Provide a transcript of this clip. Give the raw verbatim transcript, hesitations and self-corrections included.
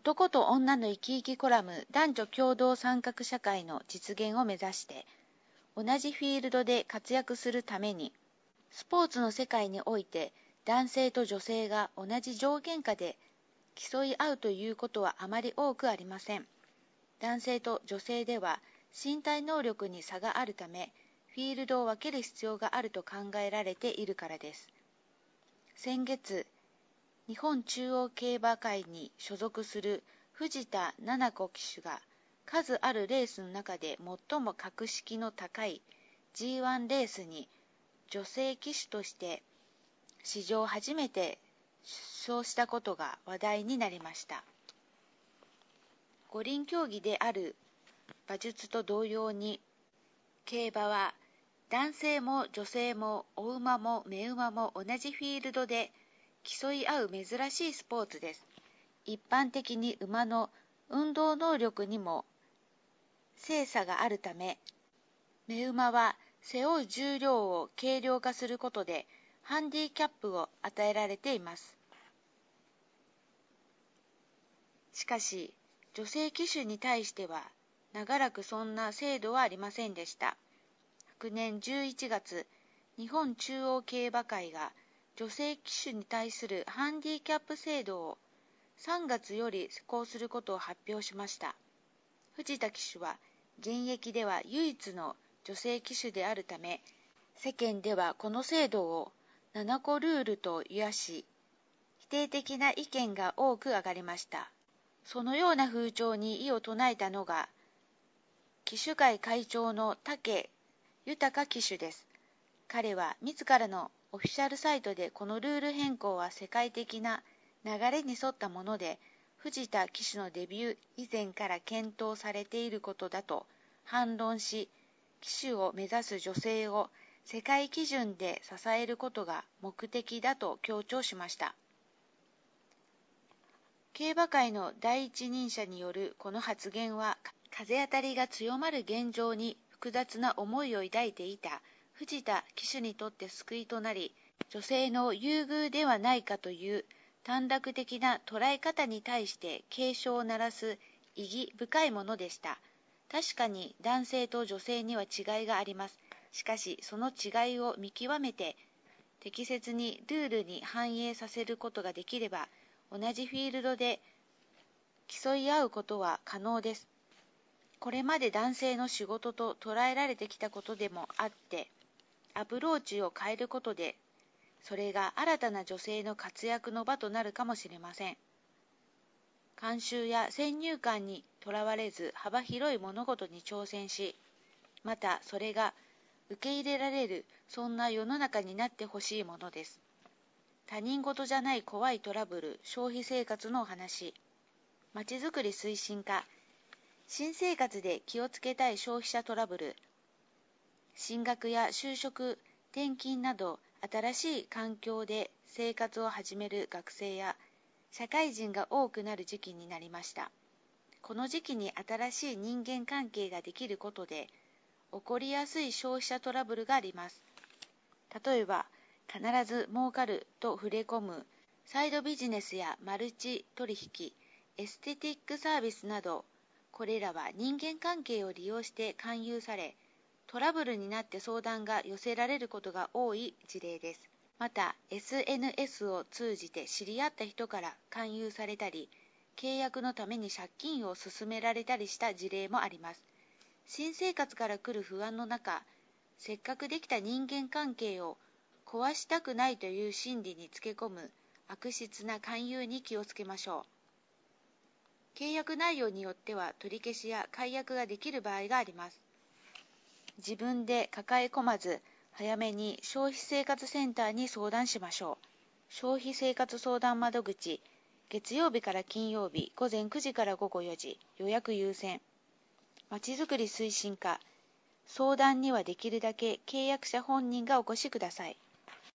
男と女の生き生きコラム男女共同参画社会の実現を目指して同じフィールドで活躍するためにスポーツの世界において男性と女性が同じ条件下で競い合うということはあまり多くありません。男性と女性では身体能力に差があるためフィールドを分ける必要があると考えられているからです。先月日本中央競馬会に所属する藤田七子騎手が数あるレースの中で最も格式の高い ジーワン レースに女性騎手として史上初めて出走したことが話題になりました。五輪競技である馬術と同様に競馬は男性も女性もお馬も目馬も同じフィールドで競い合う珍しいスポーツです。一般的に馬の運動能力にも性差があるため、目馬は背負う重量を軽量化することでハンディキャップを与えられています。しかし、女性騎手に対しては長らくそんな制度はありませんでした。昨年じゅういちがつ、日本中央競馬会が女性騎手に対するハンディキャップ制度をさんがつより施行することを発表しました。藤田騎手は現役では唯一の女性騎手であるため、世間ではこの制度を七子ルールと言わし、否定的な意見が多く上がりました。そのような風潮に異を唱えたのが、騎手会会長の武豊騎手です。彼は自らのオフィシャルサイトでこのルール変更は世界的な流れに沿ったもので、藤田騎手のデビュー以前から検討されていることだと反論し、騎手を目指す女性を世界基準で支えることが目的だと強調しました。競馬界の第一人者によるこの発言は、風当たりが強まる現状に複雑な思いを抱いていた藤田騎手にとって救いとなり、女性の優遇ではないかという短絡的な捉え方に対して警鐘を鳴らす意義深いものでした。確かに男性と女性には違いがあります。しかしその違いを見極めて適切にルールに反映させることができれば、同じフィールドで競い合うことは可能です。これまで男性の仕事と捉えられてきたことでもあって、アプローチを変えることで、それが新たな女性の活躍の場となるかもしれません。慣習や先入観にとらわれず幅広い物事に挑戦し、またそれが受け入れられる、そんな世の中になってほしいものです。他人事じゃない怖いトラブル、消費生活のお話、まちづくり推進課、新生活で気をつけたい消費者トラブル、進学や就職、転勤など新しい環境で生活を始める学生や社会人が多くなる時期になりました。この時期に新しい人間関係ができることで起こりやすい消費者トラブルがあります。例えば、必ず儲かると触れ込むサイドビジネスやマルチ取引、エステティックサービスなど、これらは人間関係を利用して勧誘され、トラブルになって相談が寄せられることが多い事例です。また、エスエヌエス を通じて知り合った人から勧誘されたり、契約のために借金を勧められたりした事例もあります。新生活から来る不安の中、せっかくできた人間関係を壊したくないという心理につけ込む悪質な勧誘に気をつけましょう。契約内容によっては取り消しや解約ができる場合があります。自分で抱え込まず、早めに消費生活センターに相談しましょう。消費生活相談窓口、月曜日から金曜日午前くじから午後よじ、予約優先。まちづくり推進課、相談にはできるだけ契約者本人がお越しください。